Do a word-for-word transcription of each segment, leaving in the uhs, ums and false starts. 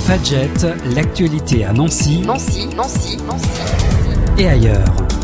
Fadjet, l'actualité à Nancy, Nancy, Nancy, Nancy et ailleurs.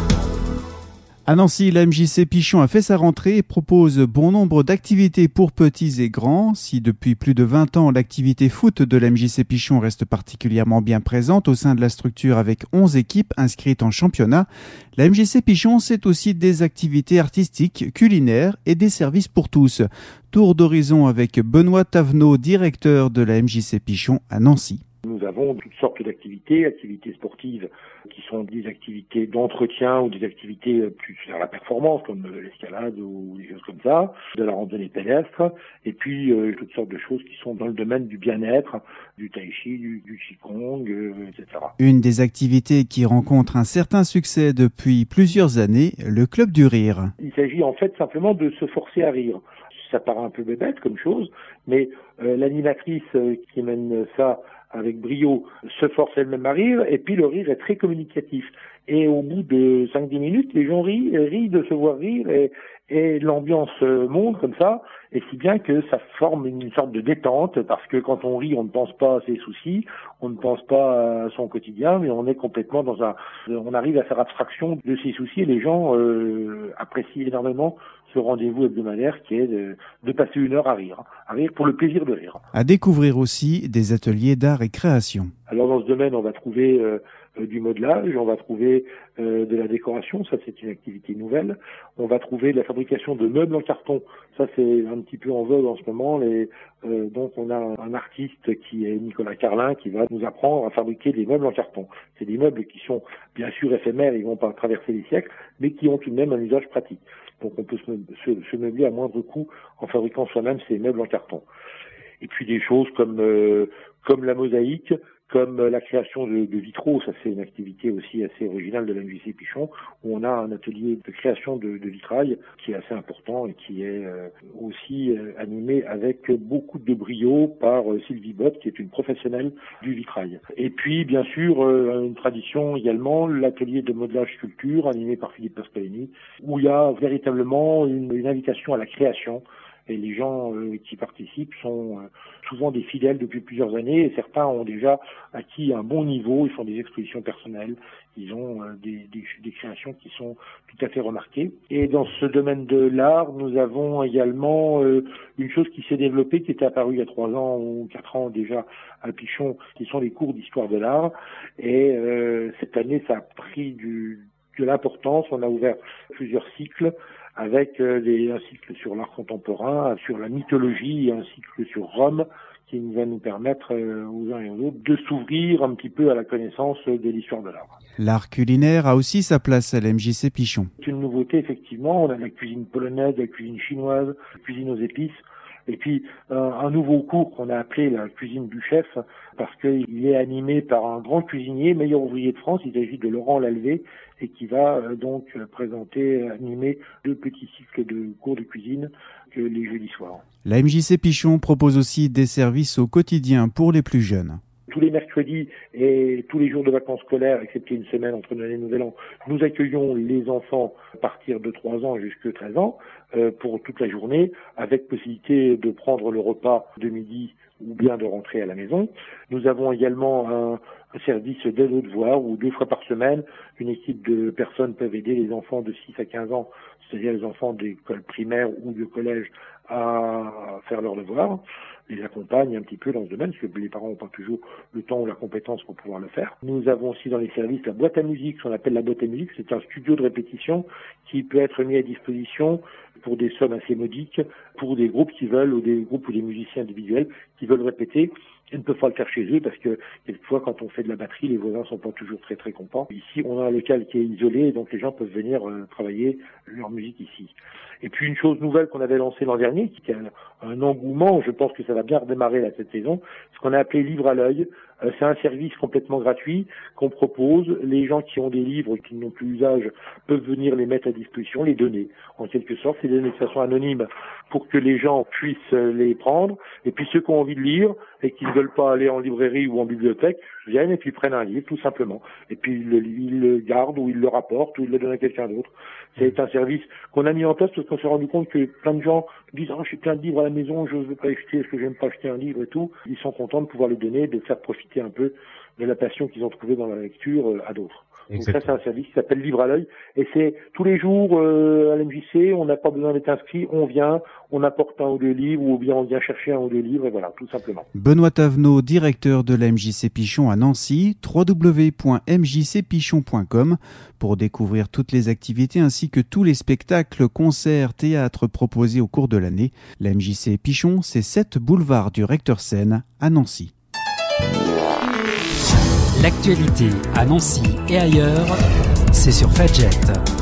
À Nancy, la M J C Pichon a fait sa rentrée et propose bon nombre d'activités pour petits et grands. Si depuis plus de vingt ans, l'activité foot de la M J C Pichon reste particulièrement bien présente au sein de la structure avec onze équipes inscrites en championnat, la M J C Pichon, c'est aussi des activités artistiques, culinaires et des services pour tous. Tour d'horizon avec Benoît Tavenot, directeur de la M J C Pichon à Nancy. Nous avons toutes sortes d'activités, activités sportives qui sont des activités d'entretien ou des activités plus vers la performance comme l'escalade ou des choses comme ça, de la randonnée pédestre, et puis euh, toutes sortes de choses qui sont dans le domaine du bien-être, du tai chi, du, du qigong, euh, et cetera. Une des activités qui rencontre un certain succès depuis plusieurs années, le Club du Rire. Il s'agit en fait simplement de se forcer à rire. Ça paraît un peu bébête comme chose, mais euh, l'animatrice euh, qui mène ça avec brio se force elle-même à rire, et puis le rire est très communicatif. Et au bout de cinq dix minutes, les gens rient, rient de se voir rire, et, et l'ambiance monte comme ça, et si bien que ça forme une sorte de détente, parce que quand on rit, on ne pense pas à ses soucis, on ne pense pas à son quotidien, mais on est complètement dans un... On arrive à faire abstraction de ses soucis, et les gens euh, apprécient énormément ce rendez-vous hebdomadaire qui est de, de passer une heure à rire, à rire pour le plaisir de rire. À découvrir aussi des ateliers d'art et création. Alors dans ce domaine, on va trouver euh, euh, du modelage, on va trouver euh, de la décoration, ça c'est une activité nouvelle. On va trouver de la fabrication de meubles en carton, ça c'est un petit peu en vogue en ce moment. Les, euh, donc on a un artiste qui est Nicolas Carlin qui va nous apprendre à fabriquer des meubles en carton. C'est des meubles qui sont bien sûr éphémères, ils vont pas traverser les siècles, mais qui ont tout de même un usage pratique. Donc on peut se, se, se meubler à moindre coût en fabriquant soi-même ces meubles en carton. Et puis des choses comme euh, comme la mosaïque, comme la création de, de vitraux, ça c'est une activité aussi assez originale de la M J C Pichon, où on a un atelier de création de, de vitrail qui est assez important et qui est euh, aussi euh, animé avec beaucoup de brio par euh, Sylvie Bott, qui est une professionnelle du vitrail. Et puis bien sûr euh, une tradition également, l'atelier de modelage sculpture animé par Philippe Pasqualini, où il y a véritablement une, une invitation à la création. Et les gens euh, qui participent sont euh, souvent des fidèles depuis plusieurs années, et certains ont déjà acquis un bon niveau, ils font des expositions personnelles, ils ont euh, des, des, des créations qui sont tout à fait remarquées. Et dans ce domaine de l'art, nous avons également euh, une chose qui s'est développée, qui était apparue il y a trois ans ou quatre ans déjà à Pichon, qui sont les cours d'histoire de l'art. Et euh, cette année, ça a pris du, de l'importance, on a ouvert plusieurs cycles, avec euh, des, un cycle sur l'art contemporain, sur la mythologie et un cycle sur Rome qui va nous permettre euh, aux uns et aux autres de s'ouvrir un petit peu à la connaissance de l'histoire de l'art. L'art culinaire a aussi sa place à la M J C Pichon. C'est une nouveauté effectivement, on a la cuisine polonaise, la cuisine chinoise, la cuisine aux épices. Et puis euh, un nouveau cours qu'on a appelé la cuisine du chef, parce qu'il est animé par un grand cuisinier, meilleur ouvrier de France, il s'agit de Laurent Lalvé, et qui va euh, donc présenter, animer deux petits cycles de cours de cuisine que les jeudis soirs. La M J C Pichon propose aussi des services au quotidien pour les plus jeunes. Tous les mercredis et tous les jours de vacances scolaires, excepté une semaine entre Noël et Nouvel An, nous accueillons les enfants à partir de trois ans jusqu'à treize ans euh, pour toute la journée, avec possibilité de prendre le repas de midi ou bien de rentrer à la maison. Nous avons également un, un service d'aide aux devoirs où deux fois par semaine, une équipe de personnes peuvent aider les enfants de six à quinze ans, c'est-à-dire les enfants d'école primaire ou de collège, à faire leurs devoirs, les accompagnent un petit peu dans ce domaine, parce que les parents n'ont pas toujours le temps ou la compétence pour pouvoir le faire. Nous avons aussi dans les services la boîte à musique, ce qu'on appelle la boîte à musique, c'est un studio de répétition qui peut être mis à disposition pour des sommes assez modiques, pour des groupes qui veulent, ou des groupes ou des musiciens individuels qui veulent répéter et ne peuvent pas le faire chez eux, parce que quelquefois quand on fait de la batterie, les voisins sont pas toujours très très contents. Ici, on a un local qui est isolé, donc les gens peuvent venir euh, travailler leur musique ici. Et puis une chose nouvelle qu'on avait lancée l'an dernier, qui a un, un engouement, je pense que ça va bien redémarrer là cette saison, ce qu'on a appelé Livre à l'œil. Euh, c'est un service complètement gratuit qu'on propose. Les gens qui ont des livres qui n'ont plus usage peuvent venir les mettre à disposition, les donner. En quelque sorte, c'est donner de façon anonyme pour que les gens puissent les prendre. Et puis ceux qui ont envie de lire et qui ne veulent pas aller en librairie ou en bibliothèque viennent et puis prennent un livre tout simplement. Et puis ils le, ils le gardent ou ils le rapportent ou ils le donnent à quelqu'un d'autre. C'est un service qu'on a mis en place parce qu'on s'est rendu compte que plein de gens disent « Ah, j'ai plein de livres à la maison, je ne veux pas acheter, est-ce que j'aime pas acheter un livre et tout ?» Ils sont contents de pouvoir les donner, de faire profiter un peu de la passion qu'ils ont trouvée dans la lecture euh, à d'autres. Donc ça, c'est un service qui s'appelle Livre à l'œil. Et c'est tous les jours euh, à l'M J C, on n'a pas besoin d'être inscrit, on vient, on apporte un ou deux livres, ou bien on vient chercher un ou deux livres, et voilà, tout simplement. Benoît Tavenot, directeur de la M J C Pichon à Nancy, w w w point m j c pichon point com, pour découvrir toutes les activités ainsi que tous les spectacles, concerts, théâtres proposés au cours de l'année. La M J C Pichon, c'est sept boulevard du Recteur Seine à Nancy. L'actualité à Nancy et ailleurs, c'est sur Fadjet.